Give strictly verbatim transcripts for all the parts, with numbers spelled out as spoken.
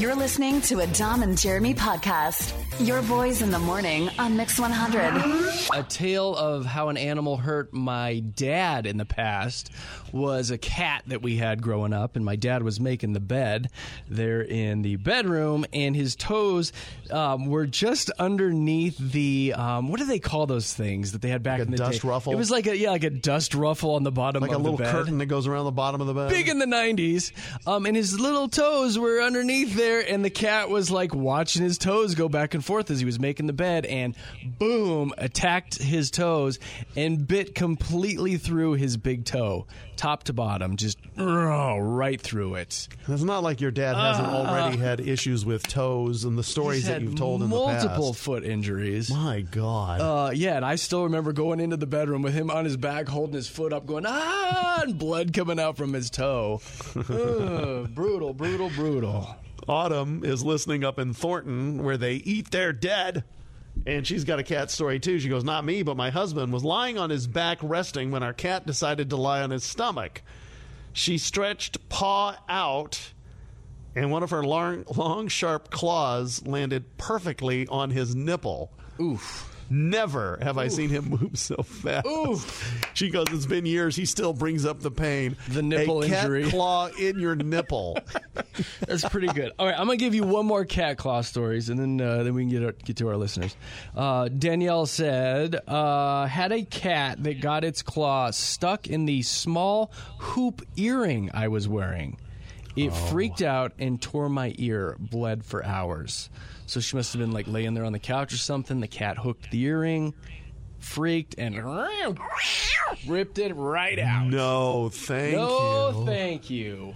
You're listening to a Dom and Jeremy podcast. Your boys in the morning on Mix one hundred. A tale of how an animal hurt my dad in the past was a cat that we had growing up, and my dad was making the bed there in the bedroom, and his toes um, were just underneath the, um, what do they call those things that they had back like in the day? A dust ruffle? It was like a, yeah, like a dust ruffle on the bottom like of the bed. Like a little curtain that goes around the bottom of the bed. Big in the nineties. Um, and his little toes were underneath there, and the cat was like watching his toes go back and forth as he was making the bed, and boom, attacked his toes and bit completely through his big toe, top to bottom, just oh, right through it. It's not like your dad hasn't uh, already had issues with toes and the stories that you've told in the past. Multiple foot injuries. My God. Uh, yeah, and I still remember going into the bedroom with him on his back, holding his foot up, going, ah, and blood coming out from his toe. uh, brutal, brutal, brutal. Autumn is listening up in Thornton where they eat their dead. And she's got a cat story, too. She goes, not me, but my husband was lying on his back resting when our cat decided to lie on his stomach. She stretched paw out, and one of her long, long sharp claws landed perfectly on his nipple. Oof. Never have I Oof. seen him move so fast. Oof. She goes, it's been years. He still brings up the pain. The nipple a cat injury. claw in your nipple. That's pretty good. All right, I'm going to give you one more cat claw stories, and then uh, then we can get, our, get to our listeners. Uh, Danielle said, uh, had a cat that got its claw stuck in the small hoop earring I was wearing. It oh. freaked out and tore my ear, bled for hours. So she must have been like laying there on the couch or something. The cat hooked the earring, freaked, and ripped it right out. No, thank no, you. No, thank you.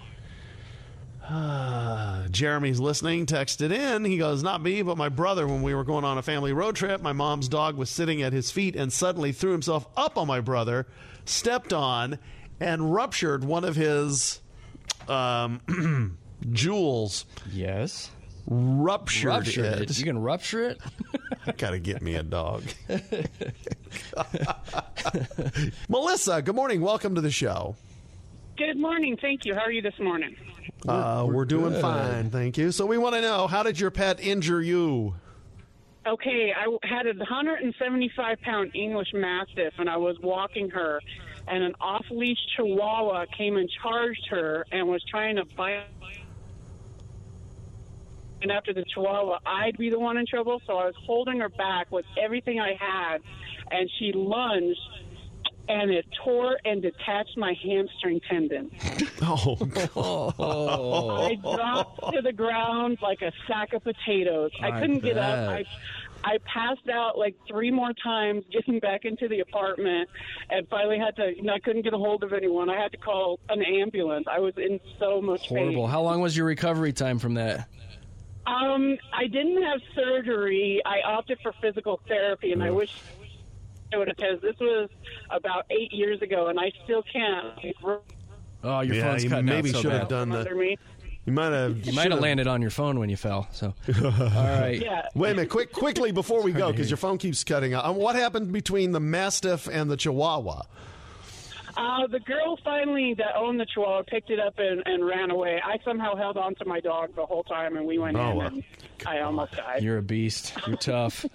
Uh, Jeremy's listening, texted in. He goes, not me, but my brother. When we were going on a family road trip, my mom's dog was sitting at his feet and suddenly threw himself up on my brother, stepped on, and ruptured one of his um, jewels. Yes. Ruptured, ruptured it. it. You can rupture it? Gotta get me a dog. Melissa, good morning. Welcome to the show. Good morning. Thank you. How are you this morning? Uh, we're, we're doing good. Fine, thank you. So we want to know, how did your pet injure you? Okay, I had a one hundred seventy-five pound English Mastiff, and I was walking her, and an off-leash Chihuahua came and charged her and was trying to bite. And after the Chihuahua, I'd be the one in trouble, so I was holding her back with everything I had, and she lunged, and it tore and detached my hamstring tendon. Oh, oh. I dropped to the ground like a sack of potatoes. I, I couldn't bet. get up. I, I passed out like three more times getting back into the apartment, and finally had to, you know, I couldn't get a hold of anyone. I had to call an ambulance. I was in so much Horrible. pain. How long was your recovery time from that? Um, I didn't have surgery. I opted for physical therapy, and Oof. I wish I would have, because this was about eight years ago, and I still can't. Oh, your yeah, phone's you cutting maybe out so should bad. have done that. Me. You might have. You might have landed on your phone when you fell. So, all right. Yeah. Wait a minute, quick, quickly before we go, because your phone keeps cutting out. Um, what happened between the Mastiff and the Chihuahua? Uh, the girl finally that owned the Chihuahua picked it up and, and ran away. I somehow held on to my dog the whole time, and we went oh, in, well. and I almost died. You're a beast. You're tough.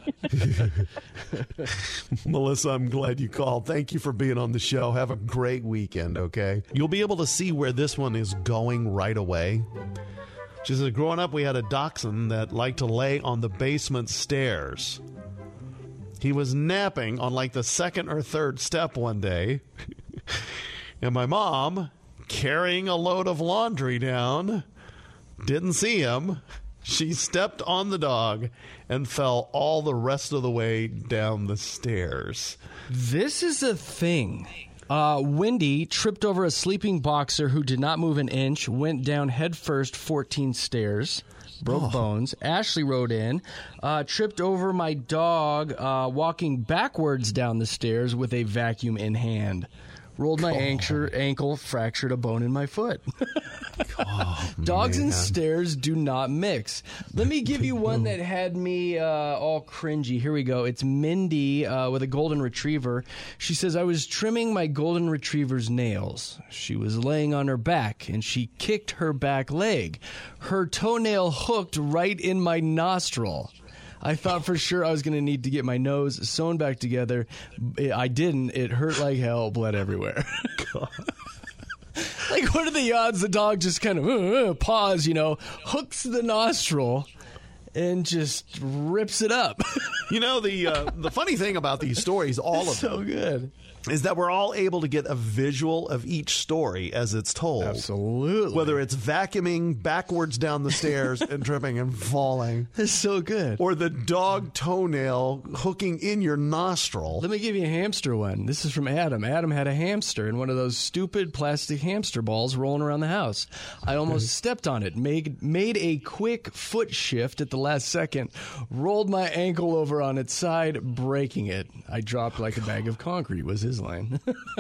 Melissa, I'm glad you called. Thank you for being on the show. Have a great weekend, okay? You'll be able to see where this one is going right away. She says, growing up, we had a dachshund that liked to lay on the basement stairs. He was napping on like the second or third step one day. And my mom, carrying a load of laundry down, didn't see him. She stepped on the dog and fell all the rest of the way down the stairs. This is a thing. Uh, Wendy tripped over a sleeping boxer who did not move an inch, went down headfirst fourteen stairs, broke oh. bones. Ashley rode in, uh, tripped over my dog uh, walking backwards down the stairs with a vacuum in hand. Rolled my ankle, ankle, fractured a bone in my foot. Oh, Dogs man. and stairs do not mix. Let me give you one that had me uh, all cringy. Here we go. It's Mindy uh, with a golden retriever. She says, I was trimming my golden retriever's nails. She was laying on her back, and she kicked her back leg. Her toenail hooked right in my nostril. I thought for sure I was going to need to get my nose sewn back together. I didn't. It hurt like hell, bled everywhere. Like, what are the odds the dog just kind of uh, uh, paws, you know, hooks the nostril and just rips it up? You know, the uh, the funny thing about these stories, all of so them, good. is that we're all able to get a visual of each story as it's told. Absolutely. Whether it's vacuuming backwards down the stairs and tripping and falling. It's so good. Or the dog toenail hooking in your nostril. Let me give you a hamster one. This is from Adam. Adam had a hamster in one of those stupid plastic hamster balls rolling around the house. I almost stepped on it, made, made a quick foot shift at the last second, rolled my ankle over on its side, breaking it. I dropped like a bag of concrete, was his line.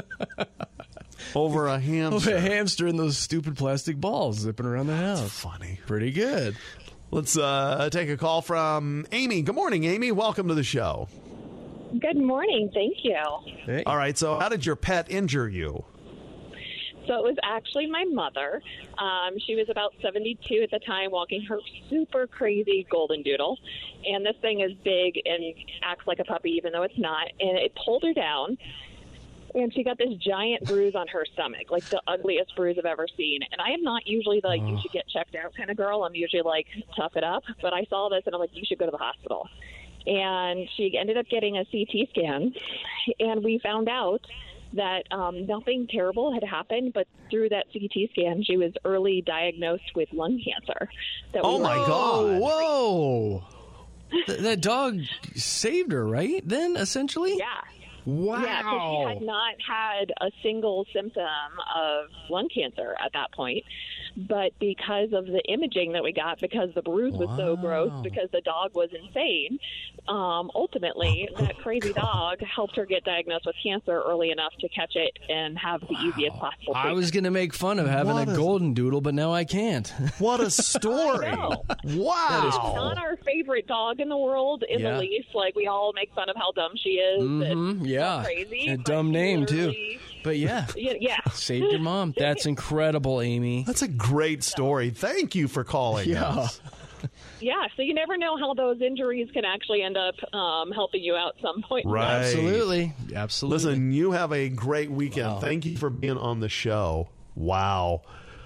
Over a hamster. Over a hamster in those stupid plastic balls zipping around the house. That's funny. Pretty good. Let's uh, take a call from Amy. Good morning, Amy. Welcome to the show. Good morning. Thank you. Hey. All right, so how did your pet injure you? So it was actually my mother. Um, she was about seventy-two at the time, walking her super crazy golden doodle. And this thing is big and acts like a puppy, even though it's not. And it pulled her down. And she got this giant bruise on her stomach, like the ugliest bruise I've ever seen. And I am not usually the, like, you should get checked out kind of girl. I'm usually like, tough it up. But I saw this and I'm like, you should go to the hospital. And she ended up getting a C T scan. And we found out that um, nothing terrible had happened, but through that C T scan, she was early diagnosed with lung cancer. That Oh, we my were- God. Whoa. Th- that dog saved her, right? Then, essentially? Yeah. Wow. Yeah, because she had not had a single symptom of lung cancer at that point. But because of the imaging that we got, because the bruise was so gross, because the dog was insane, um, ultimately that crazy dog helped her get diagnosed with cancer early enough to catch it and have the easiest possible treatment. I was going to make fun of having What a a- golden doodle, but now I can't. What a story. I know. Wow. Not our favorite dog in the world in Yeah. the least. Like, we all make fun of how dumb she is. Mhm, and yeah. crazy. A but dumb she name, too. literally- But yeah, Yeah, yeah. saved your mom. That's incredible, Amy. That's a great story. Thank you for calling Yeah. us. Yeah, so you never know how those injuries can actually end up um, helping you out some point. Right. Absolutely. Absolutely. Listen, you have a great weekend. Wow. Thank you for being on the show. Wow.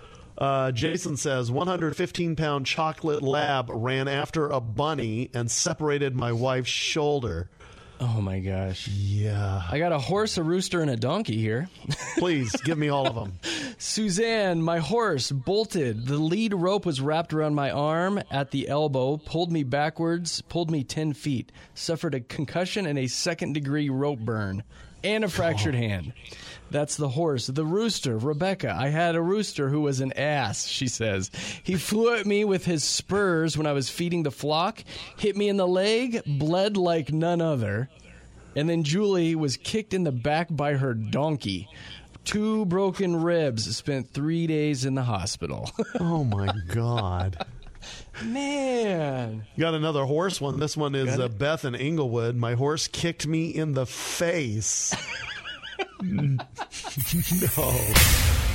Uh, Jason says, one hundred fifteen pound chocolate lab ran after a bunny and separated my wife's shoulder. Oh, my gosh. Yeah. I got a horse, a rooster, and a donkey here. Please, give me all of them. Suzanne, my horse bolted. The lead rope was wrapped around my arm at the elbow, pulled me backwards, pulled me ten feet, suffered a concussion and a second-degree rope burn, and a fractured hand. That's the horse. The rooster, Rebecca. I had a rooster who was an ass, she says. He flew at me with his spurs when I was feeding the flock, hit me in the leg, bled like none other. And then Julie was kicked in the back by her donkey. Two broken ribs, spent three days in the hospital. Oh, my God. Man. Got another horse one. This one is uh, Beth in Inglewood. My horse kicked me in the face. No.